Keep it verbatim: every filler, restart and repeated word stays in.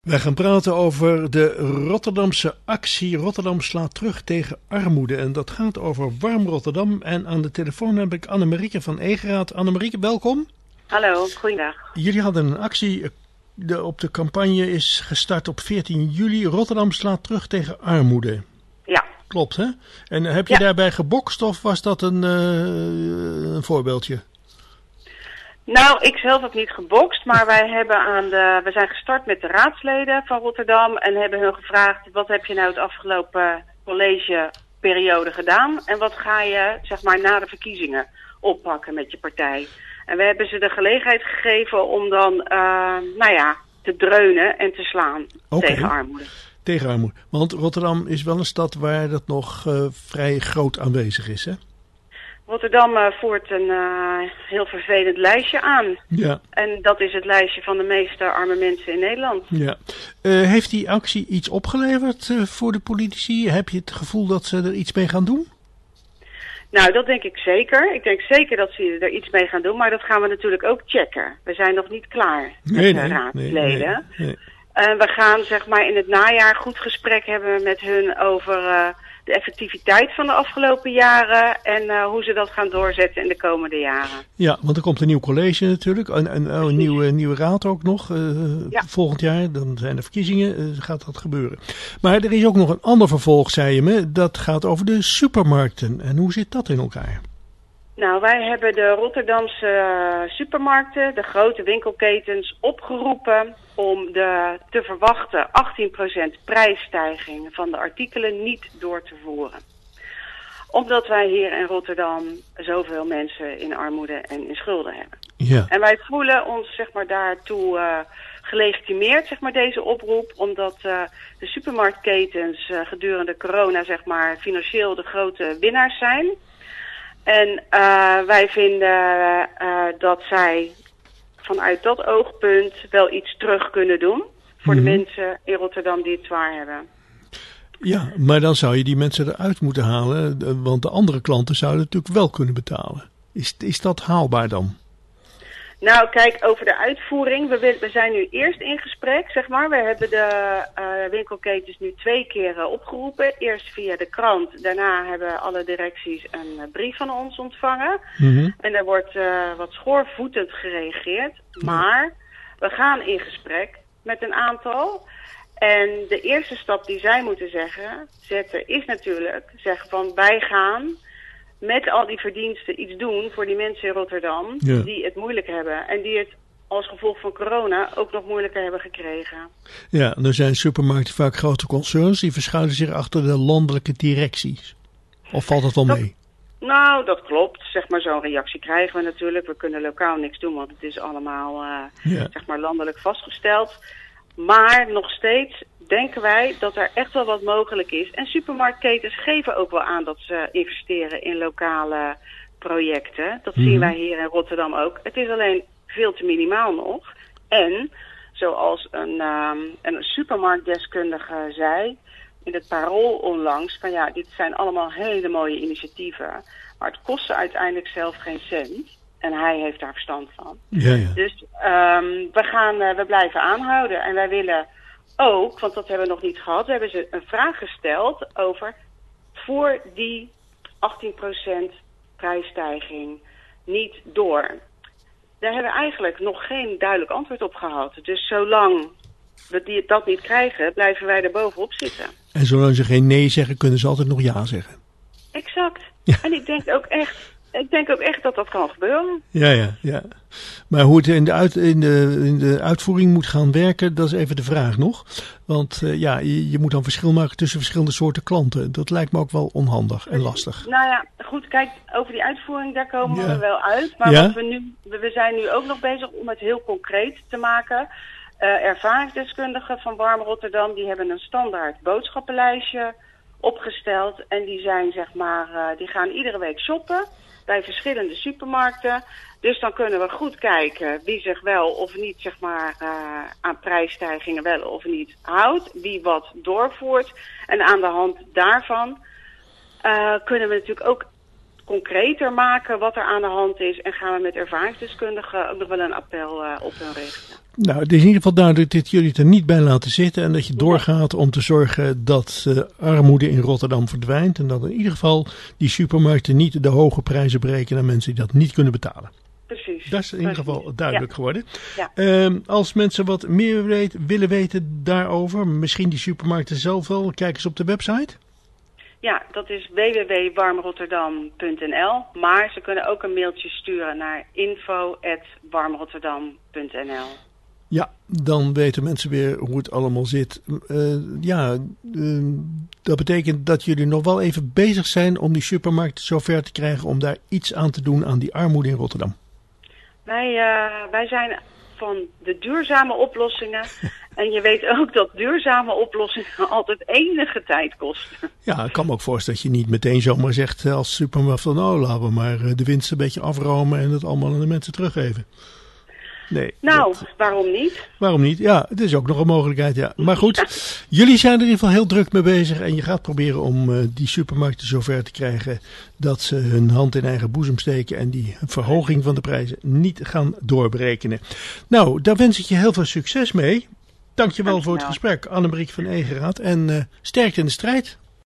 Wij gaan praten over de Rotterdamse actie Rotterdam slaat terug tegen armoede. En dat gaat over Warm Rotterdam. En aan de telefoon heb ik Annemarieke van Egeraat. Annemarieke, welkom. Hallo, goeiedag. Jullie hadden een actie de, op de campagne is gestart op veertien juli. Rotterdam slaat terug tegen armoede. Ja. Klopt, hè? En heb je ja. daarbij gebokst of was dat een, uh, een voorbeeldje? Nou, ik zelf heb niet gebokst, maar wij hebben aan de, we zijn gestart met de raadsleden van Rotterdam en hebben hun gevraagd, wat heb je nou het afgelopen collegeperiode gedaan en wat ga je, zeg maar, na de verkiezingen oppakken met je partij. En we hebben ze de gelegenheid gegeven om dan, uh, nou ja, te dreunen en te slaan okay. tegen armoede. Tegen armoede, want Rotterdam is wel een stad waar dat nog uh, vrij groot aanwezig is, hè? Rotterdam uh, voert een uh, heel vervelend lijstje aan. Ja. En dat is het lijstje van de meeste arme mensen in Nederland. Ja. Uh, heeft die actie iets opgeleverd uh, voor de politici? Heb je het gevoel dat ze er iets mee gaan doen? Nou, dat denk ik zeker. Ik denk zeker dat ze er iets mee gaan doen, maar dat gaan we natuurlijk ook checken. We zijn nog niet klaar nee, met de nee, raadsleden. Nee, nee, nee. Uh, we gaan, zeg maar, in het najaar goed gesprek hebben met hun over Uh, de effectiviteit van de afgelopen jaren en uh, hoe ze dat gaan doorzetten in de komende jaren. Ja, want er komt een nieuw college natuurlijk, en, en oh, een nieuwe, nieuwe raad ook nog. Uh, ja. Volgend jaar, dan zijn er verkiezingen, uh, gaat dat gebeuren. Maar er is ook nog een ander vervolg, zei je me, dat gaat over de supermarkten. En hoe zit dat in elkaar? Nou, wij hebben de Rotterdamse uh, supermarkten, de grote winkelketens, opgeroepen om de te verwachten achttien procent prijsstijging van de artikelen niet door te voeren. Omdat wij hier in Rotterdam zoveel mensen in armoede en in schulden hebben. Ja. En wij voelen ons, zeg maar, daartoe uh, gelegitimeerd, zeg maar, deze oproep, omdat uh, de supermarktketens uh, gedurende corona, zeg maar, financieel de grote winnaars zijn. En uh, wij vinden uh, dat zij vanuit dat oogpunt wel iets terug kunnen doen voor mm-hmm. de mensen in Rotterdam die het zwaar hebben. Ja, maar dan zou je die mensen eruit moeten halen, want de andere klanten zouden natuurlijk wel kunnen betalen. Is, is dat haalbaar dan? Nou, kijk, over de uitvoering. We, we zijn nu eerst in gesprek, zeg maar. We hebben de uh, winkelketens nu twee keer uh, opgeroepen. Eerst via de krant. Daarna hebben alle directies een uh, brief van ons ontvangen. Mm-hmm. En er wordt uh, wat schoorvoetend gereageerd. Maar we gaan in gesprek met een aantal. En de eerste stap die zij moeten zeggen, zetten is natuurlijk zeggen van wij gaan met al die verdiensten iets doen voor die mensen in Rotterdam ja. die het moeilijk hebben. En die het als gevolg van corona ook nog moeilijker hebben gekregen. Ja, er zijn supermarkten vaak grote concerns die verschuilen zich achter de landelijke directies. Of valt het wel dat, mee? Nou, dat klopt. Zeg maar, zo'n reactie krijgen we natuurlijk. We kunnen lokaal niks doen, want het is allemaal uh, ja. zeg maar landelijk vastgesteld. Maar nog steeds denken wij dat er echt wel wat mogelijk is. En supermarktketens geven ook wel aan dat ze investeren in lokale projecten. Dat mm-hmm. zien wij hier in Rotterdam ook. Het is alleen veel te minimaal nog. En, zoals een, um, een supermarktdeskundige zei in het Parool onlangs, van ja, dit zijn allemaal hele mooie initiatieven. Maar het kost ze uiteindelijk zelf geen cent. En hij heeft daar verstand van. Ja, ja. Dus um, we, gaan, uh, we blijven aanhouden. En wij willen ook, want dat hebben we nog niet gehad, we hebben ze een vraag gesteld over voor die achttien procent prijsstijging niet door. Daar hebben we eigenlijk nog geen duidelijk antwoord op gehad. Dus zolang we die, dat niet krijgen, blijven wij er bovenop zitten. En zolang ze geen nee zeggen, kunnen ze altijd nog ja zeggen. Exact. Ja. En ik denk ook echt... Ik denk ook echt dat dat kan gebeuren. Ja, ja, ja. Maar hoe het in de, uit, in, de, in de uitvoering moet gaan werken, dat is even de vraag nog. Want uh, ja, je, je moet dan verschil maken tussen verschillende soorten klanten. Dat lijkt me ook wel onhandig en lastig. Nou ja, goed, kijk, over die uitvoering, daar komen ja. we wel uit. Maar ja? wat we, nu, we zijn nu ook nog bezig om het heel concreet te maken. Uh, ervaringsdeskundigen van Warm Rotterdam, die hebben een standaard boodschappenlijstje opgesteld. En die zijn, zeg maar, uh, die gaan iedere week shoppen bij verschillende supermarkten. Dus dan kunnen we goed kijken wie zich wel of niet, zeg maar, uh, aan prijsstijgingen wel of niet houdt. Wie wat doorvoert. En aan de hand daarvan uh, kunnen we natuurlijk ook concreter maken wat er aan de hand is. En gaan we met ervaringsdeskundigen ook nog wel een appel uh, op hun richten. Nou, het is in ieder geval duidelijk dat jullie het er niet bij laten zitten. En dat je doorgaat om te zorgen dat uh, armoede in Rotterdam verdwijnt. En dat in ieder geval die supermarkten niet de hoge prijzen breken aan mensen die dat niet kunnen betalen. Precies. Dat is in ieder geval duidelijk ja. geworden. Ja. Um, als mensen wat meer weet, willen weten daarover, misschien die supermarkten zelf wel, kijk eens op de website. Ja, dat is w w w punt warmrotterdam punt n l. Maar ze kunnen ook een mailtje sturen naar info at warmrotterdam punt n l. Ja, dan weten mensen weer hoe het allemaal zit. Uh, ja, uh, dat betekent dat jullie nog wel even bezig zijn om die supermarkten zover te krijgen om daar iets aan te doen aan die armoede in Rotterdam. Wij, uh, wij zijn van de duurzame oplossingen. En je weet ook dat duurzame oplossingen altijd enige tijd kosten. Ja, ik kan me ook voorstellen dat je niet meteen zomaar zegt als supermarkt van oh, laten we maar de winst een beetje afromen en het allemaal aan de mensen teruggeven. Nee, nou, dat, waarom niet? Waarom niet? Ja, het is ook nog een mogelijkheid, ja. Maar goed, jullie zijn er in ieder geval heel druk mee bezig en je gaat proberen om uh, die supermarkten zover te krijgen dat ze hun hand in eigen boezem steken en die verhoging van de prijzen niet gaan doorberekenen. Nou, daar wens ik je heel veel succes mee. Dankjewel Dankjewel voor het gesprek, Annemarie van Egeraat. En uh, sterkte in de strijd.